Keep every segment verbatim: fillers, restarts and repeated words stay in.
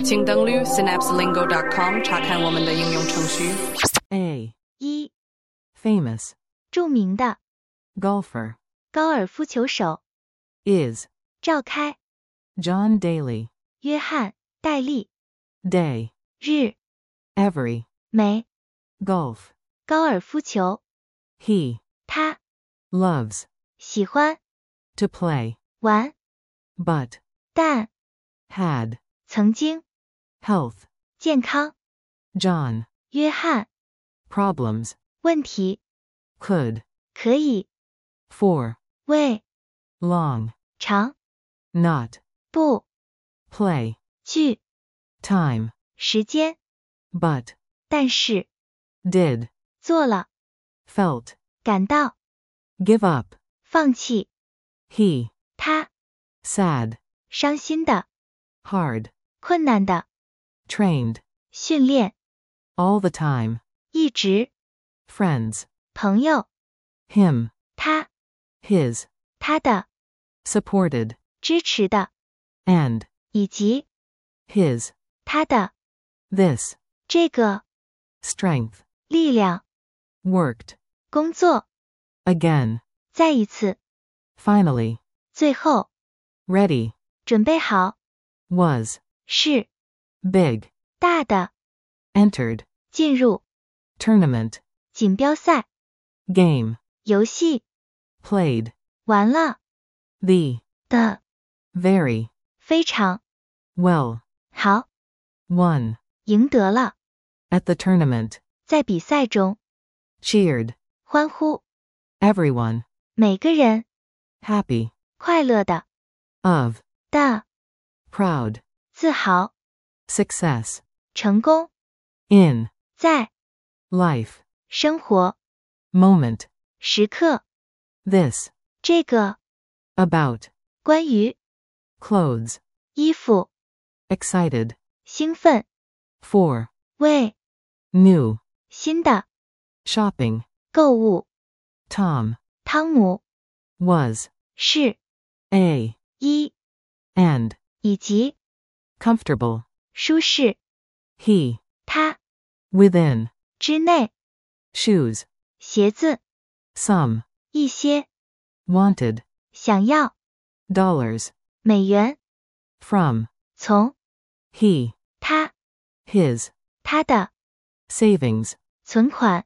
请登录 synapse lingo dot com 查看我们的应用程序。 A. 一、 Famous. 著名的 Golfer. 高尔夫球手 Is. 召开 John Daly. 约翰戴利 Day. 日 Every. 每 Golf. 高尔夫球 He. 他 Loves. 喜欢 To play. 玩 But. 但 Had. 曾经 Health. 健康 John. 约翰 Problems. 问题 Could. 可以 For. 为 Long. 长 Not. 不 Play. 去 Time. 时间 But. 但是 Did. 做了 Felt. 感到 Give up. 放弃 He. 他 Sad. 伤心的 Hard. 困难的 Trained. 训练 All the time. 一直 Friends. 朋友 Him. 他 His. 他的 Supported. 支持的 And. 以及 His. 他的 This. 这个 Strength. 力量 Worked. 工作 Again. 再一次 Finally. 最后 Ready. 准备好 Was. 是 Big. 大的 Entered. 进入 Tournament. 锦标赛 Game. 游戏 Played. 完了 The. 的 Very. 非常 Well. 好 Won. 赢得了 At the tournament. 在比赛中 Cheered. 欢呼 Everyone. 每个人 Happy. 快乐的 Of. 的 Proud. 自豪 Success. 成功 In. 在 Life. 生活 Moment. 时刻 This. 这个 About. 关于 Clothes. 衣服 Excited. 兴奋 For. 为 New. 新的 Shopping. 购物 Tom. 汤姆 Was. 是 A. 一 And. 以及 Comfortable. 舒适 He. 他 Within. 之内 Shoes. 鞋子 Some. 一些 Wanted. 想要 Dollars. 美元 From. 从 He. 他 His. 他的 Savings. 存款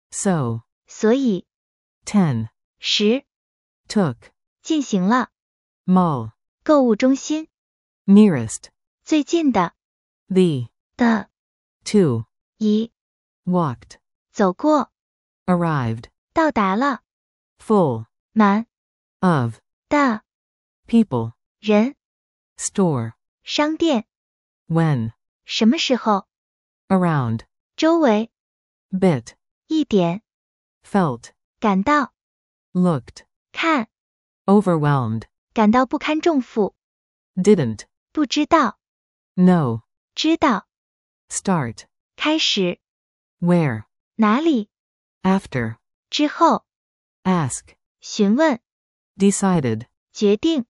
So. 所以 Ten. 十 Took. 进行了 Mall. 购物中心 Nearest. 最近的 The. 的 To. 一 Walked. 走过 Arrived. 到达了 Full. 满 Of. 的 People. 人 Store. 商店 When. 什么时候 Around. 周围 Bit. 一点 Felt. 感到 Looked. 看 Overwhelmed. 感到不堪重负 Didn't. 不知道 Know. 知道 Start. 开始 Where. 哪里 After. 之后 Ask. 询问 Decided. 决定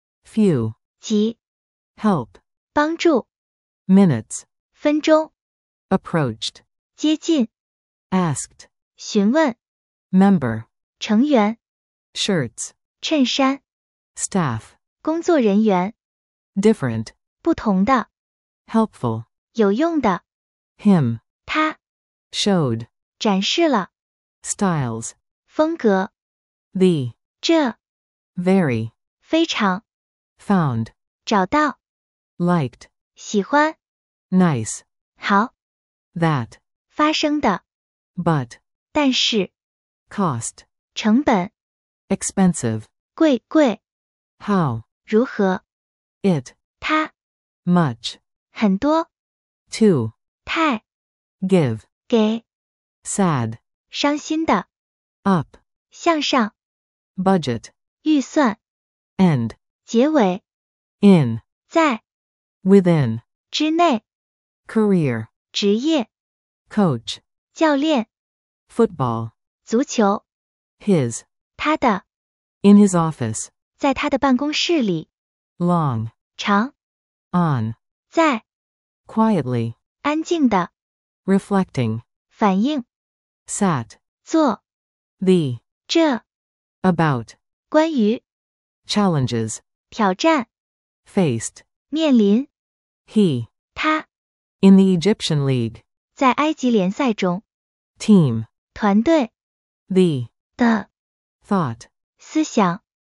Few. 及 Help. 帮助 Minutes. 分钟 Approached. 接近 Asked. 询问 Member. 成员 Shirts. 衬衫 Staff. 工作人员 Different. 不同的 Helpful. 有用的 Him. 他 Showed. 展示了 Styles. 风格 The. 这 Very. 非常 Found. 找到 Liked. 喜欢 Nice. 好 That. 发生的 But. 但是 Cost. 成本 Expensive. 贵贵 How. 如何 It. 他 Much. 很多 To. 太 Give. 给 Sad. 伤心的 Up. 向上 Budget. 预算 End. 结尾 In. 在 Within. 之内 Career. 职业 Coach. 教练 Football. 足球 His. 他的 In his office. 在他的办公室里 Long. 长 On. 在 quietly, 安静的， reflecting, 反应， sat, 做， the, 这， about, 关于， challenges, 挑战， faced, 面临， he, 他， in the Egyptian league, 在埃及联赛中， team, 团队 the, 的 thought, 思想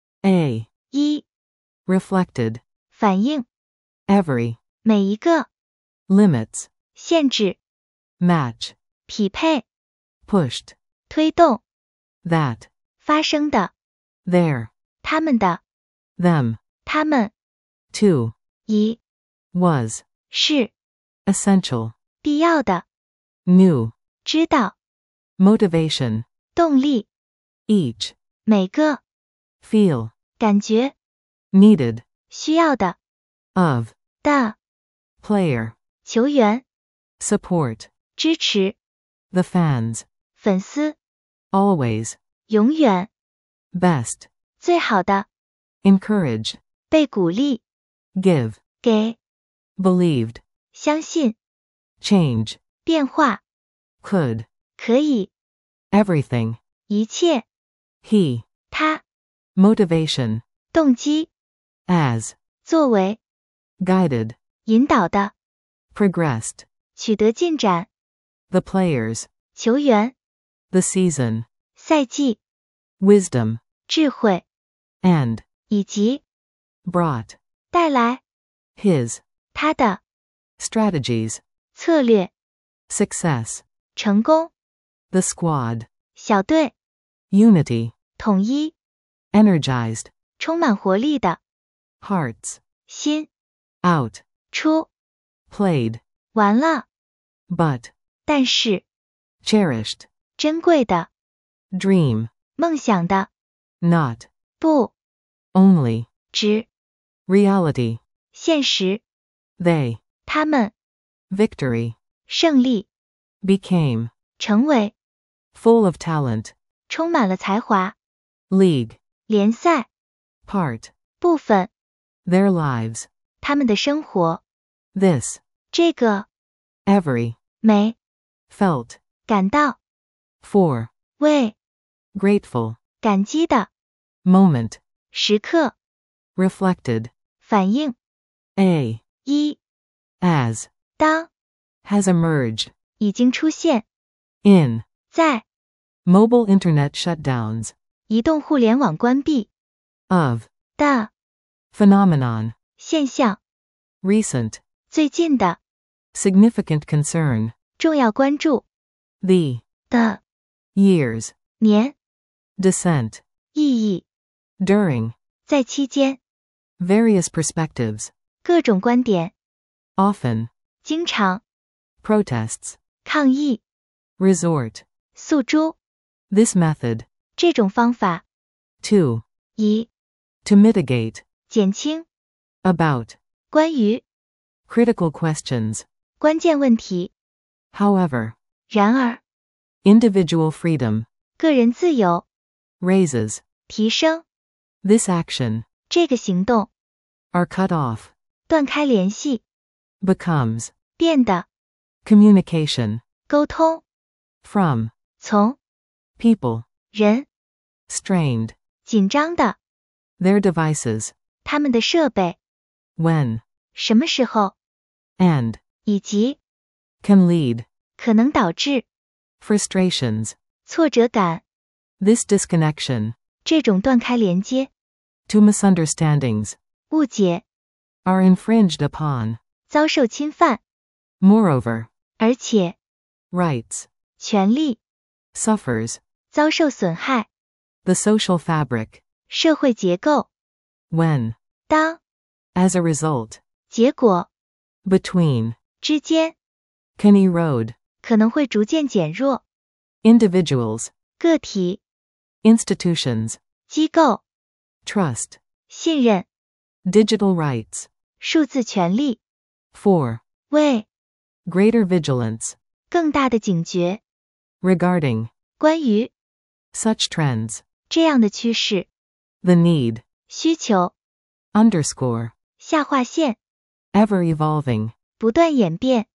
a, 一 reflected, 反应 every, 每一个 limits, 限制 match, 匹配 pushed, 推动 that, 发生的 there, 他们的 them, 他们 to, 一 was, 是 essential, 必要的 new, 知道 motivation, 动力 each, 每个 feel, 感觉 needed, 需要的 of, 的 player, 球员 support, 支持 the fans, 粉丝 always, 永远 best, 最好的 encourage, 被鼓励 give, 给 believed, 相信 change, 变化 could, 可以 everything, 一切 he, 他 motivation, 动机 as, 作为 guided, 引导的 progressed, 取得进展 the players, 球员 the season, 赛季 wisdom, 智慧 and, 以及 brought, 带来 his, 他的 strategies, 策略 success, 成功 the squad, 小队 unity, 统一 energized, 充满活力的 hearts, 心 out, 出 played, 完了 but, 但是 cherished, 珍贵的 dream, 梦想的 not, 不 only, 只 reality, 现实 they, 他们 victory, 胜利 became, 成为 full of talent, 充满了才华 league, 联赛 part, 部分 their lives, 他们的生活 this, 这个 every, 美 felt, 感到 for, 为 grateful, 感激的 moment, 时刻 reflected, 反应 a, 一 as, 当 has emerged, 已经出现 in, 在 mobile internet shutdowns, 移动互联网关闭 of, 的 phenomenon, 现象 recent, 最近的 significant concern, 重要关注 the, 的 years, 年 descent, 意义 during, 在期间 various perspectives, 各种观点 often, 经常 protests, 抗议 resort, 诉诸 this method, 这种方法 to, 以 to mitigate, 减轻 about, 关于 critical questions, 关键问题 however, 然而 individual freedom, 个人自由 raises, 提升 this action, 这个行动 are cut off, 断开联系 becomes, 变得 communication, 沟通 from, 从 people, 人 strained, 紧张的 their devices, 他们的设备 when, 什么时候 and, 以及 can lead, 可能导致 frustrations, 挫折感 this disconnection, 这种断开连接 to misunderstandings, 误解 are infringed upon, 遭受侵犯 moreover, 而且 rights, 权利 suffers, 遭受损害 the social fabric, 社会结构 when, 当 as a result, 结果 between, 之间 can erode, 可能会逐渐减弱 individuals, 个体 institutions, 机构 trust, 信任 digital rights, 数字权利 for, 为 greater vigilance, 更大的警觉 regarding, 关于 such trends, 这样的趋势 the need, 需求 underscore, 下划线 ever evolving, 不断演变，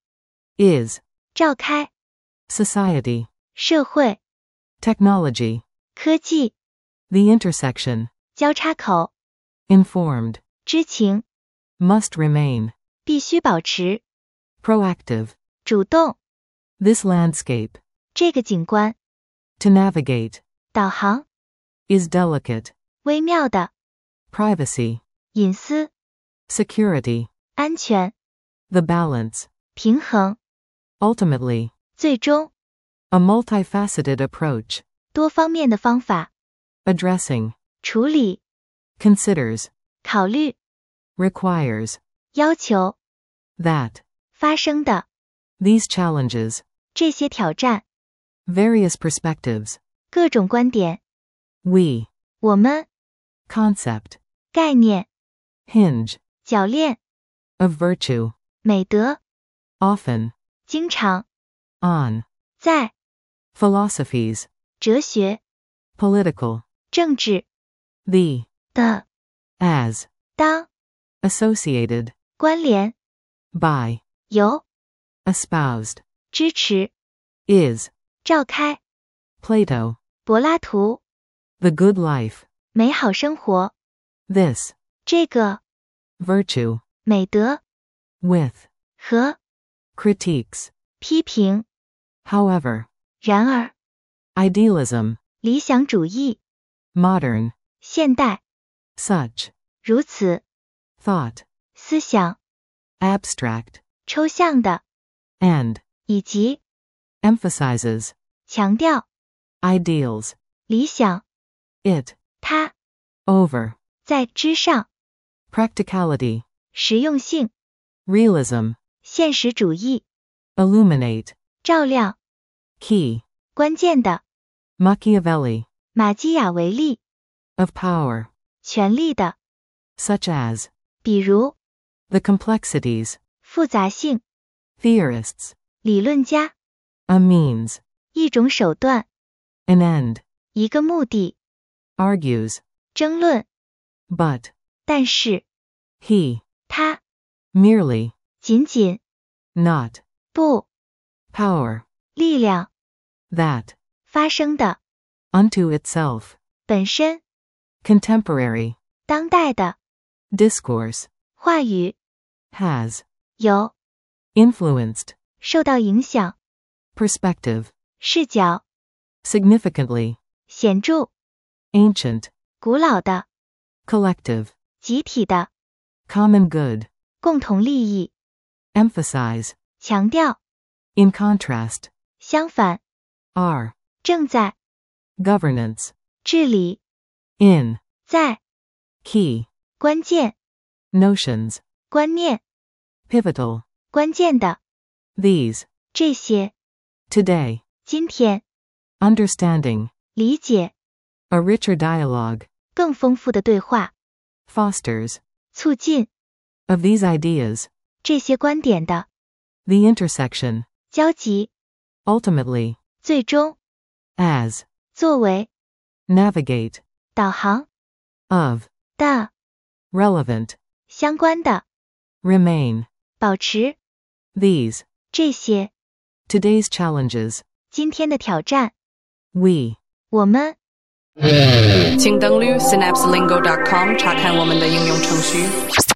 is, 召开， society, 社会， technology, 科技， the intersection, 交叉口， informed, 知情， must remain, 必须保持， proactive, 主动， this landscape, 这个景观， to navigate, 导航， is delicate, 微妙的， privacy, 隐私， security, 安全， the balance, 平衡， ultimately, 最终， a multifaceted approach, 多方面的方法， addressing, 处理， considers, 考虑， requires, 要求， that, 发生的， these challenges, 这些挑战， various perspectives, 各种观点， we, 我们， concept, 概念， hinge, 铰链， of virtue, 美德， often, 经常， on, 在， philosophies, 哲学， political, 政治， the, 的， as, 当， associated, 关联， by, 由， espoused, 支持， is, 召开， Plato, 柏拉图， the good life, 美好生活， this, 这个， virtue, 美德， with, 和， critiques, 批评， however, 然而， idealism, 理想主义， modern, 现代， such, 如此， thought, 思想， abstract, 抽象的， and, 以及， emphasizes, 强调， ideals, 理想， it, 它， over, 在之上， practicality, 实用性， realism, 现实主义， illuminate, 照亮， key, 关键的， Machiavelli, 马基雅维利， of power, 权力的， such as, 比如， the complexities, 复杂性， theorists, 理论家， a means, 一种手段， an end, 一个目的， argues, 争论， but, 但是， he, 他， merely, 仅仅， not, 不， power, 力量， that, 发生的， unto itself, 本身， contemporary, 当代的， discourse, 话语， has, 有， influenced, 受到影响， perspective, 视角， significantly, 显著， ancient, 古老的， collective, 集体的， common good, 共同利益， emphasize, 强调， in contrast, 相反， are, 正在， governance, 治理， in, 在， key, 关键， notions, 观念， pivotal, 关键的， these, 这些， today, 今天， understanding, 理解， a richer dialogue, 更丰富的对话， fosters, 促进， of these ideas, 这些观点的， the intersection, 交集， ultimately, 最终， as, 作为， navigate, 导航， of, 的， relevant, 相关的， remain, 保持， these, 这些， today's challenges, 今天的挑战， we, 我们， 请登录 synapse lingo dot com 查看我们的应用程序。